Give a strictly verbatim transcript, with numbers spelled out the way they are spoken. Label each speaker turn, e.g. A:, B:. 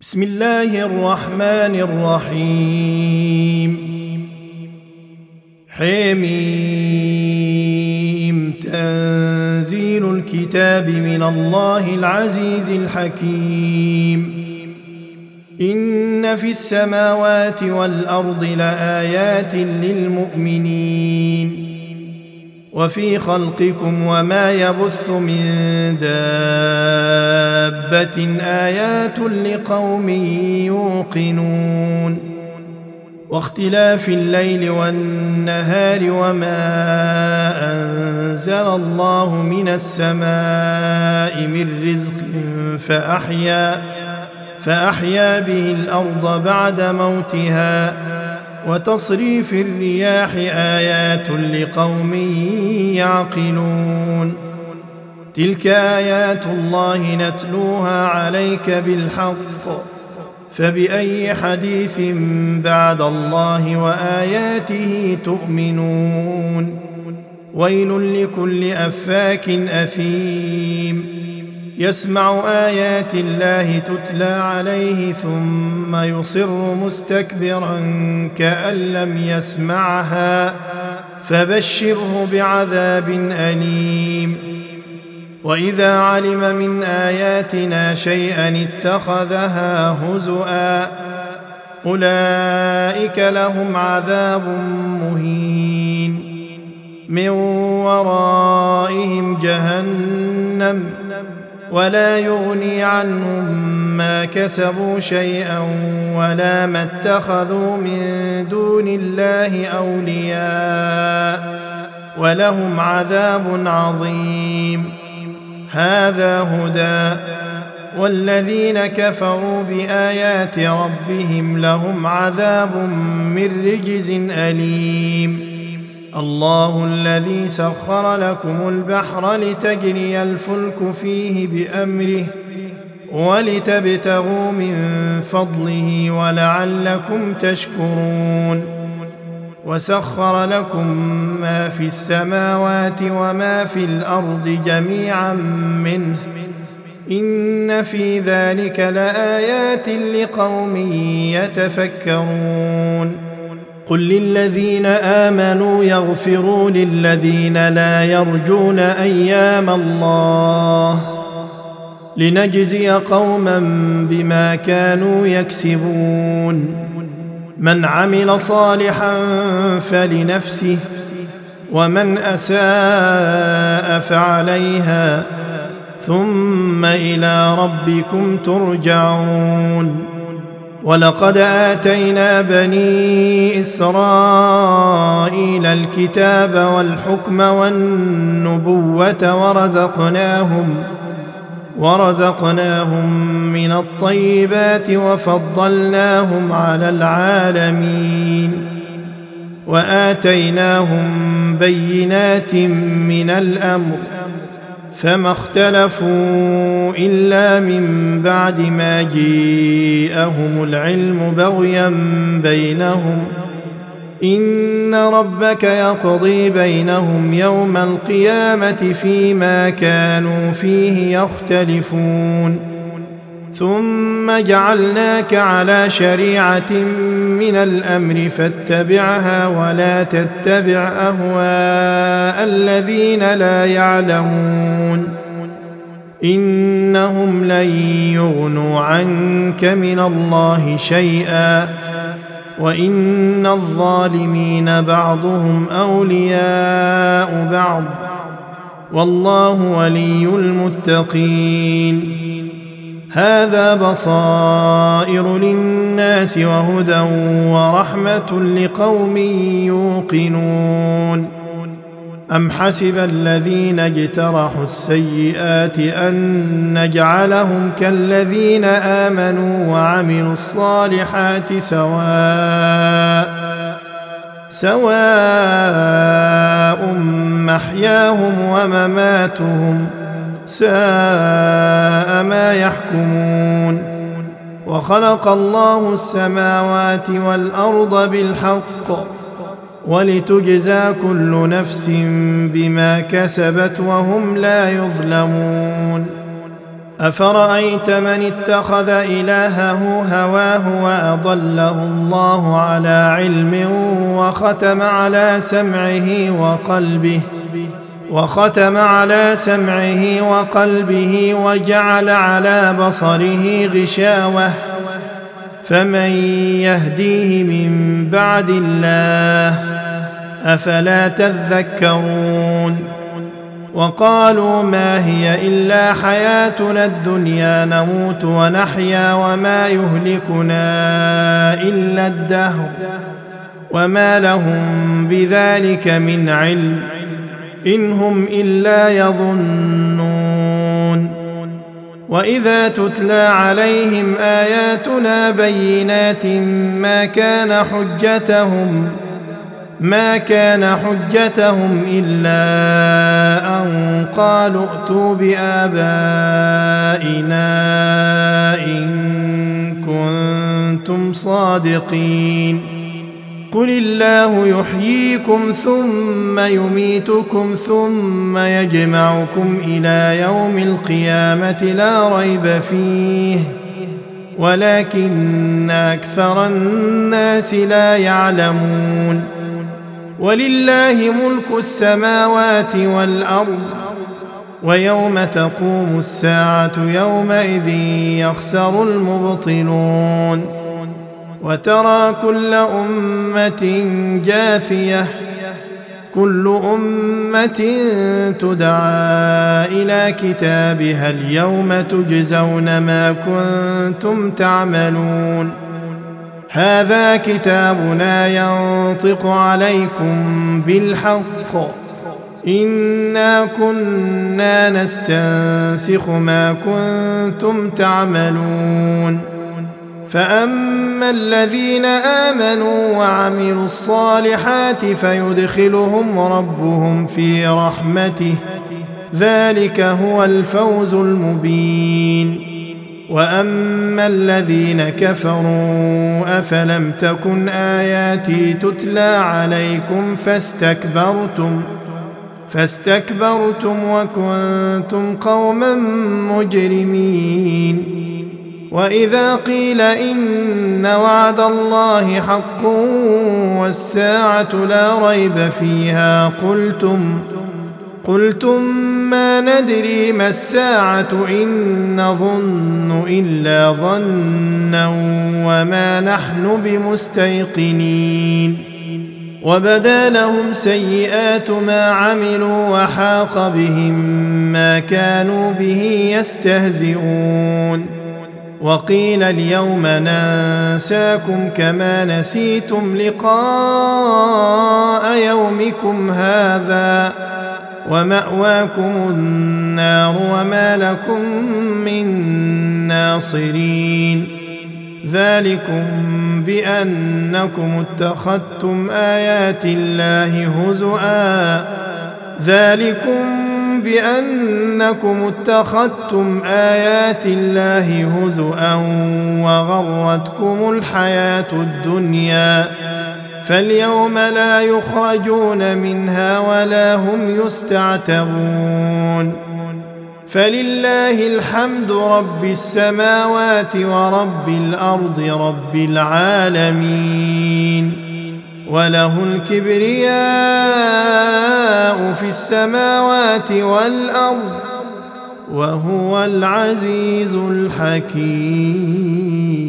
A: بسم الله الرحمن الرحيم حميم تنزيل الكتاب من الله العزيز الحكيم إن في السماوات والأرض لآيات للمؤمنين وفي خلقكم وما يبث من دابة آيات لقوم يوقنون واختلاف الليل والنهار وما أنزل الله من السماء من رزق فأحيا فأحيا به الأرض بعد موتها وتصريف الرياح آيات لقوم يعقلون تلك آيات الله نتلوها عليك بالحق فبأي حديث بعد الله وآياته تؤمنون ويل لكل أفاك أثيم يسمع آيات الله تتلى عليه ثم يصر مستكبرا كأن لم يسمعها فبشره بعذاب أليم وإذا علم من آياتنا شيئا اتخذها هزؤا أولئك لهم عذاب مهين من ورائهم جهنم ولا يغني عنهم ما كسبوا شيئا ولا ما اتخذوا من دون الله أولياء ولهم عذاب عظيم هذا هدى والذين كفروا بآيات ربهم لهم عذاب من رجز أليم الله الذي سخر لكم البحر لتجري الفلك فيه بأمره ولتبتغوا من فضله ولعلكم تشكرون وسخر لكم ما في السماوات وما في الأرض جميعا منه إن في ذلك لآيات لقوم يتفكرون قل للذين آمنوا يغفروا للذين لا يرجون أيام الله لنجزي قوما بما كانوا يكسبون من عمل صالحا فلنفسه ومن أساء فعليها ثم إلى ربكم ترجعون ولقد آتينا بني إسرائيل الكتاب والحكم والنبوة ورزقناهم ورزقناهم من الطيبات وفضلناهم على العالمين وآتيناهم بينات من الأمر فما اختلفوا إلا من بعد ما جاءهم العلم بغيا بينهم إن ربك يقضي بينهم يوم القيامة فيما كانوا فيه يختلفون ثم جعلناك على شريعة من الأمر فاتبعها ولا تتبع أهواء الذين لا يعلمون إنهم لن يغنوا عنك من الله شيئا وإن الظالمين بعضهم أولياء بعض والله ولي المتقين هذا بصائر للناس وهدى ورحمة لقوم يوقنون أم حسب الذين اجترحوا السيئات أن نجعلهم كالذين آمنوا وعملوا الصالحات سواء سواء محياهم ومماتهم ساء ما يحكمون وخلق الله السماوات والأرض بالحق ولتجزى كل نفس بما كسبت وهم لا يظلمون أفرأيت من اتخذ إلهه هواه وأضله الله على علم وختم على سمعه وقلبه وختم على سمعه وقلبه وجعل على بصره غشاوة فمن يهديه من بعد الله أفلا تذكرون وقالوا ما هي إلا حياتنا الدنيا نموت ونحيا وما يهلكنا إلا الدهر وما لهم بذلك من علم إن هم إلا يظنون وإذا تتلى عليهم آياتنا بينات ما كان حجتهم ما كان حجتهم إلا أن قالوا ائتوا بآبائنا إن كنتم صادقين قل الله يحييكم ثم يميتكم ثم يجمعكم إلى يوم القيامة لا ريب فيه ولكن أكثر الناس لا يعلمون ولله ملك السماوات والأرض ويوم تقوم الساعة يومئذ يخسر المبطلون وترى كل أمة جاثية كل أمة تدعى إلى كتابها اليوم تجزون ما كنتم تعملون هذا كتابنا ينطق عليكم بالحق إنا كنا نستنسخ ما كنتم تعملون فأما الذين آمنوا وعملوا الصالحات فيدخلهم ربهم في رحمته ذلك هو الفوز المبين وأما الذين كفروا أفلم تكن آياتي تتلى عليكم فاستكبرتم فاستكبرتم وكنتم قوما مجرمين وإذا قيل إن وعد الله حق والساعة لا ريب فيها قلتم قلتم ما ندري ما الساعة إن نظن إلا ظنا وما نحن بمستيقنين وبدا لهم سيئات ما عملوا وحاق بهم ما كانوا به يستهزئون وقيل اليوم ننساكم كما نسيتم لقاء يومكم هذا ومأواكم النار وما لكم من ناصرين ذلكم بأنكم اتخذتم آيات الله هزؤا ذلكم بأنكم اتخذتم آيات الله هزؤا وغرتكم الحياة الدنيا فاليوم لا يخرجون منها ولا هم يستعتبون فلله الحمد رب السماوات ورب الأرض رب العالمين وله الكبرياء في السماوات والأرض وهو العزيز الحكيم.